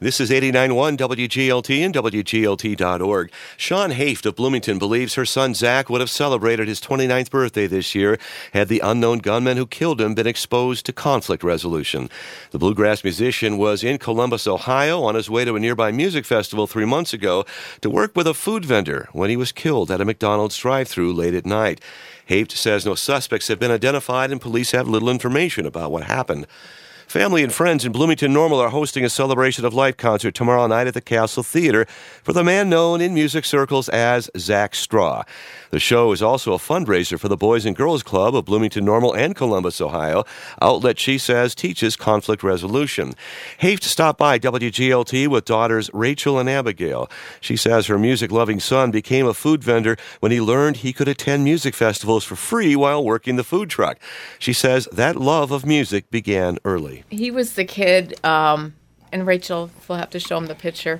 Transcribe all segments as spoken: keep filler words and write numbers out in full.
This is eighty-nine point one W G L T and W G L T dot org. Sean Haft of Bloomington believes her son Zach would have celebrated his twenty-ninth birthday this year had the unknown gunman who killed him been exposed to conflict resolution. The bluegrass musician was in Columbus, Ohio, on his way to a nearby music festival three months ago to work with a food vendor when he was killed at a McDonald's drive-thru late at night. Haft says no suspects have been identified and police have little information about what happened. Family and friends in Bloomington Normal are hosting a Celebration of Life concert tomorrow night at the Castle Theater for the man known in music circles as Zach Straw. The show is also a fundraiser for the Boys and Girls Club of Bloomington Normal and Columbus, Ohio, outlet she says teaches conflict resolution. Haft stopped by W G L T with daughters Rachel and Abigail. She says her music-loving son became a food vendor when he learned he could attend music festivals for free while working the food truck. She says that love of music began early. He was the kid, um, and Rachel, we'll have to show him the picture.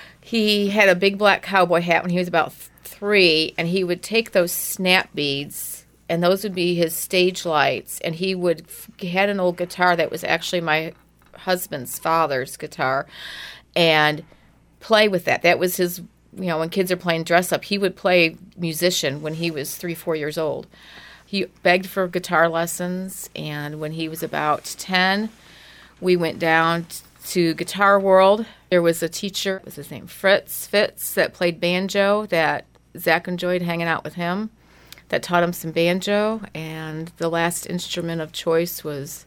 He had a big black cowboy hat when he was about th- three, and he would take those snap beads, and those would be his stage lights, and he would he had an old guitar that was actually my husband's father's guitar, and play with that. That was his, you know, when kids are playing dress-up, he would play musician when he was three, four years old. He begged for guitar lessons, and when he was about ten, we went down t- to Guitar World. There was a teacher, what was his name, Fritz Fitz, that played banjo, that Zach enjoyed hanging out with him, that taught him some banjo, and the last instrument of choice was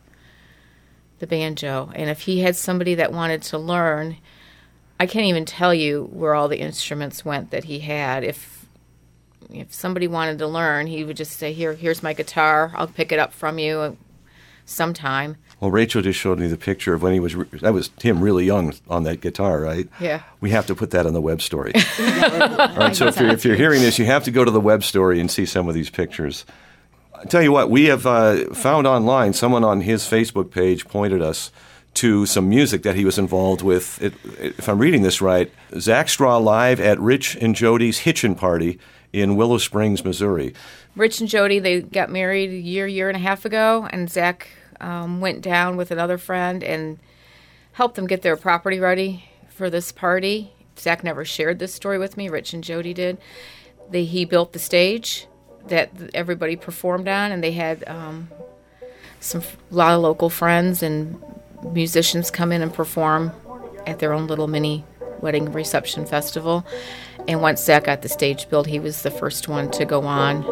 the banjo. And if he had somebody that wanted to learn, I can't even tell you where all the instruments went that he had. If if somebody wanted to learn, he would just say, here, here's my guitar, I'll pick it up from you sometime. Well, Rachel just showed me the picture of when he was, re- that was him really young on that guitar, right? Yeah. We have to put that on the web story. All right, so if you're, if you're hearing this, you have to go to the web story and see some of these pictures. I tell you what, we have uh, found online, someone on his Facebook page pointed us to some music that he was involved with. It, it, if I'm reading this right, Zach Straw live at Rich and Jody's Hitchin' Party in Willow Springs, Missouri. Rich and Jody, they got married a year, year and a half ago, and Zach um, went down with another friend and helped them get their property ready for this party. Zach never shared this story with me. Rich and Jody did. They, he built the stage that everybody performed on, and they had um, some a lot of local friends and musicians come in and perform at their own little mini wedding reception festival. And once Zach got the stage built, he was the first one to go on.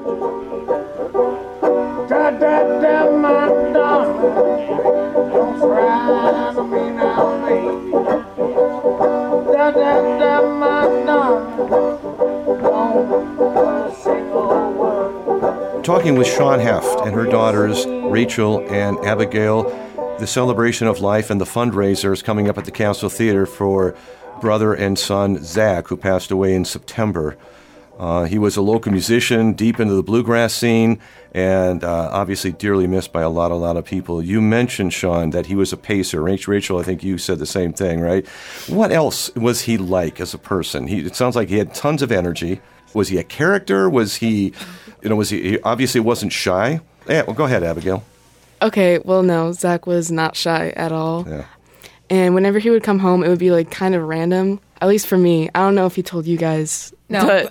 Talking with Sean Haft and her daughters, Rachel and Abigail, the celebration of life and the fundraiser is coming up at the Castle Theater for brother and son Zach, who passed away in September. Uh, he was a local musician, deep into the bluegrass scene, and uh, obviously dearly missed by a lot, a lot of people. You mentioned, Sean, that he was a pacer. Rachel, I think you said the same thing, right? What else was he like as a person? He, it sounds like he had tons of energy. Was he a character? Was he, you know, was he, he obviously wasn't shy? Yeah, well, go ahead, Abigail. Okay, well, no, Zach was not shy at all. Yeah. And whenever he would come home, it would be, like, kind of random, at least for me. I don't know if he told you guys. No. But,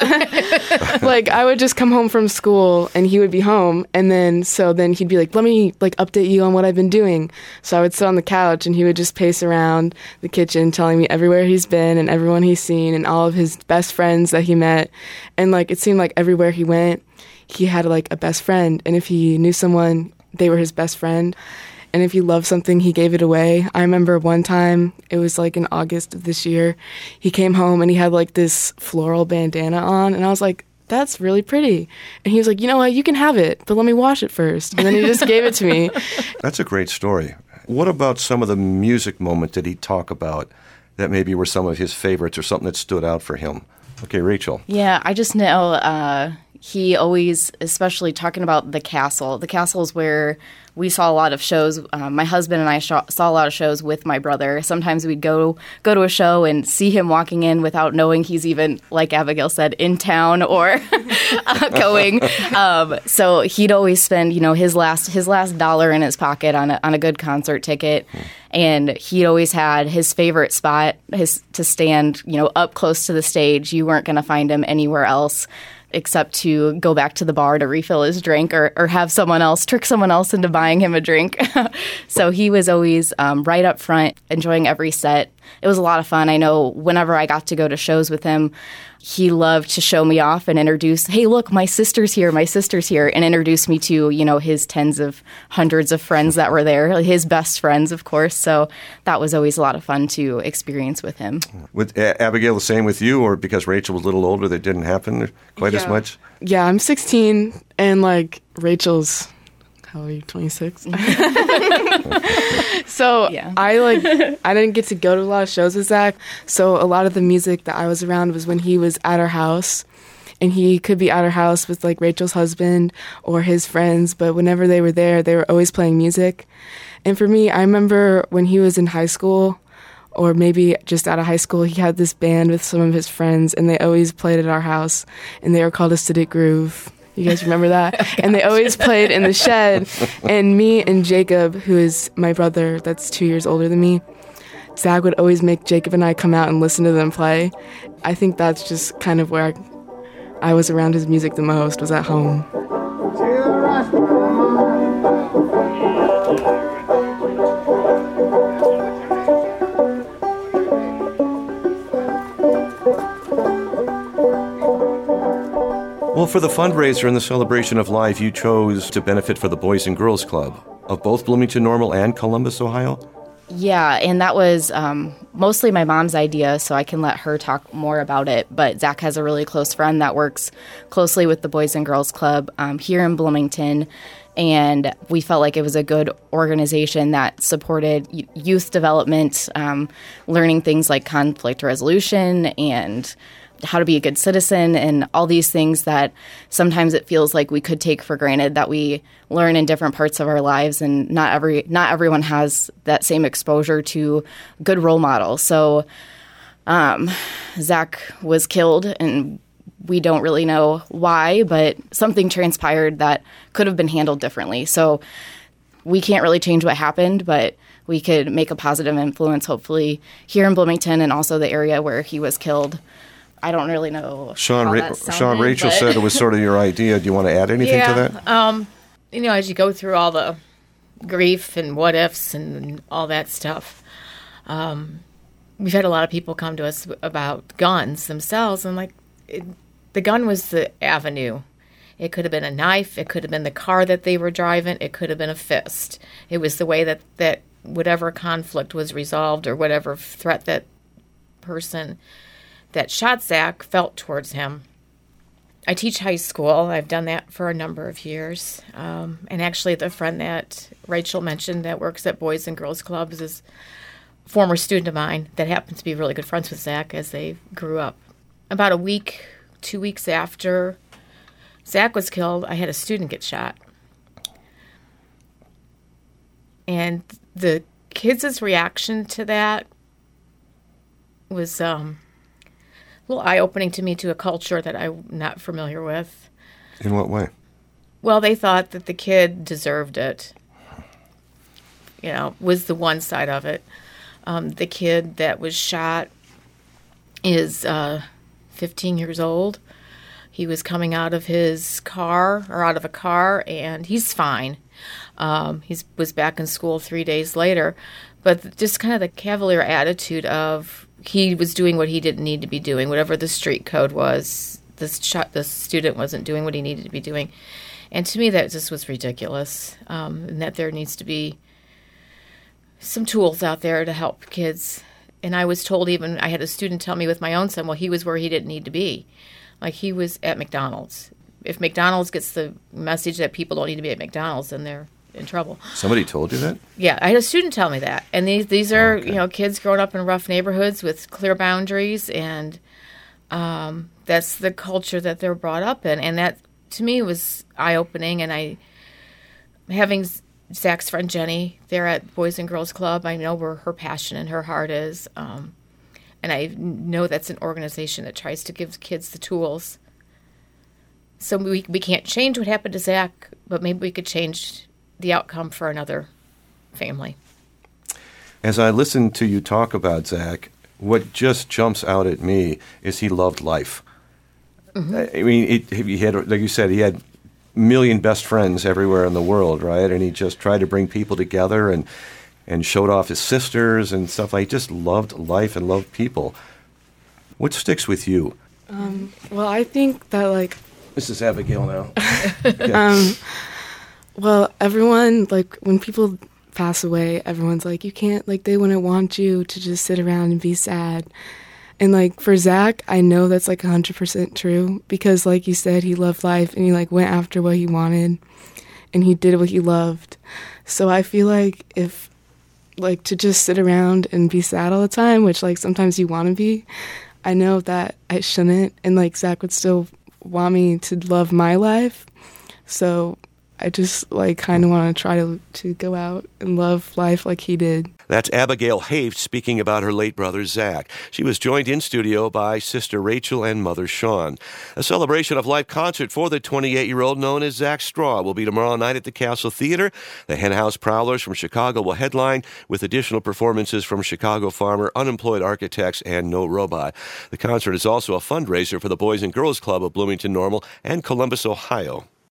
like, I would just come home from school, and he would be home, and then, so then he'd be like, let me, like, update you on what I've been doing. So I would sit on the couch, and he would just pace around the kitchen, telling me everywhere he's been and everyone he's seen and all of his best friends that he met. And, like, it seemed like everywhere he went, he had, like, a best friend. And if he knew someone, they were his best friend. And if he loved something, he gave it away. I remember one time, it was like in August of this year, he came home and he had like this floral bandana on. And I was like, that's really pretty. And he was like, you know what, you can have it, but let me wash it first. And then he just gave it to me. That's a great story. What about some of the music moment did he talk about that maybe were some of his favorites or something that stood out for him? Okay, Rachel. Yeah, I just know uh, he always, especially talking about the Castle. The Castle is where we saw a lot of shows. Uh, my husband and I sh- saw a lot of shows with my brother. Sometimes we'd go go to a show and see him walking in without knowing he's even, like Abigail said, in town or uh, going. Um, so he'd always spend, you know, his last his last dollar in his pocket on a, on a good concert ticket. And he always had his favorite spot his to stand, you know, up close to the stage. You weren't going to find him anywhere else except to go back to the bar to refill his drink or, or have someone else, trick someone else into buying him a drink. So he was always um, right up front, enjoying every set. It was a lot of fun. I know whenever I got to go to shows with him, he loved to show me off and introduce, hey, look, my sister's here, my sister's here, and introduce me to, you know, his tens of hundreds of friends that were there, his best friends, of course. So that was always a lot of fun to experience with him. With uh, Abigail, the same with you, or because Rachel was a little older, that didn't happen quite yeah. as much? Yeah, I'm sixteen, and like Rachel's, how are you, twenty-six? So Yeah. I like I didn't get to go to a lot of shows with Zach. So a lot of the music that I was around was when he was at our house, and he could be at our house with like Rachel's husband or his friends. But whenever they were there, they were always playing music. And for me, I remember when he was in high school, or maybe just out of high school, he had this band with some of his friends, and they always played at our house, and they were called Acidic Groove. You guys remember that? Oh, and they always played in the shed. And me and Jacob, who is my brother that's two years older than me, Zach would always make Jacob and I come out and listen to them play. I think that's just kind of where I, I was around his music the most, was at home. Well, for the fundraiser and the celebration of life, you chose to benefit for the Boys and Girls Club of both Bloomington Normal and Columbus, Ohio? Yeah, and that was um, mostly my mom's idea, so I can let her talk more about it. But Zach has a really close friend that works closely with the Boys and Girls Club um, here in Bloomington, and we felt like it was a good organization that supported y- youth development, um, learning things like conflict resolution and how to be a good citizen and all these things that sometimes it feels like we could take for granted that we learn in different parts of our lives, and not every not everyone has that same exposure to good role models. So um, Zach was killed, and we don't really know why, but something transpired that could have been handled differently. So we can't really change what happened, but we could make a positive influence, hopefully, here in Bloomington and also the area where he was killed. I don't really know. Sean, how Ra- that sounded, Sean Rachel but said it was sort of your idea. Do you want to add anything yeah, to that? Um, you know, as you go through all the grief and what ifs and all that stuff, um, we've had a lot of people come to us about guns themselves, and like it, the gun was the avenue. It could have been a knife. It could have been the car that they were driving. It could have been a fist. It was the way that, that whatever conflict was resolved or whatever threat that person that shot Zach felt towards him. I teach high school. I've done that for a number of years. Um, and actually, the friend that Rachel mentioned that works at Boys and Girls Clubs is a former student of mine that happens to be really good friends with Zach as they grew up. About a week, two weeks after Zach was killed, I had a student get shot. And the kids' reaction to that was um, a little eye-opening to me, to a culture that I'm not familiar with. In what way? Well, they thought that the kid deserved it. You know, was the one side of it. Um, the kid that was shot is uh, fifteen years old. He was coming out of his car, or out of a car, and he's fine. Um, he was back in school three days later. But just kind of the cavalier attitude of he was doing what he didn't need to be doing, whatever the street code was. This ch- the student wasn't doing what he needed to be doing. And to me, that just was ridiculous, um, and that there needs to be some tools out there to help kids. And I was told, even, I had a student tell me with my own son, well, he was where he didn't need to be. Like, he was at McDonald's. If McDonald's gets the message that people don't need to be at McDonald's, then they're in trouble. Somebody told you that? Yeah, I had a student tell me that. And these these are, Okay. you know, kids growing up in rough neighborhoods with clear boundaries, and um, that's the culture that they're brought up in. And that, to me, was eye-opening. And I, having Zach's friend Jenny there at Boys and Girls Club, I know where her passion and her heart is. Um, and I know that's an organization that tries to give kids the tools. So we we can't change what happened to Zach, but maybe we could change the outcome for another family. As I listen to you talk about Zach, what just jumps out at me is he loved life. Mm-hmm. I mean, it, he had, like you said, he had a million best friends everywhere in the world, right? And he just tried to bring people together and and showed off his sisters and stuff. Like, he just loved life and loved people. What sticks with you? Um, well, I think that, like... This is Abigail now. Yeah. um, well, everyone, like, when people pass away, everyone's like, you can't, like, they wouldn't want you to just sit around and be sad. And, like, for Zach, I know that's, like, one hundred percent true because, like you said, he loved life and he, like, went after what he wanted and he did what he loved. So I feel like if, like, to just sit around and be sad all the time, which, like, sometimes you want to be, I know that I shouldn't. And, like, Zach would still want me to love my life. So I just, like, kind of want to try to to go out and love life like he did. That's Abigail Haft speaking about her late brother, Zach. She was joined in studio by Sister Rachel and Mother Shawn. A celebration of life concert for the twenty-eight-year-old known as Zach Straw will be tomorrow night at the Castle Theater. The Hen House Prowlers from Chicago will headline with additional performances from Chicago Farmer, Unemployed Architects, and No Robot. The concert is also a fundraiser for the Boys and Girls Club of Bloomington Normal and Columbus, Ohio.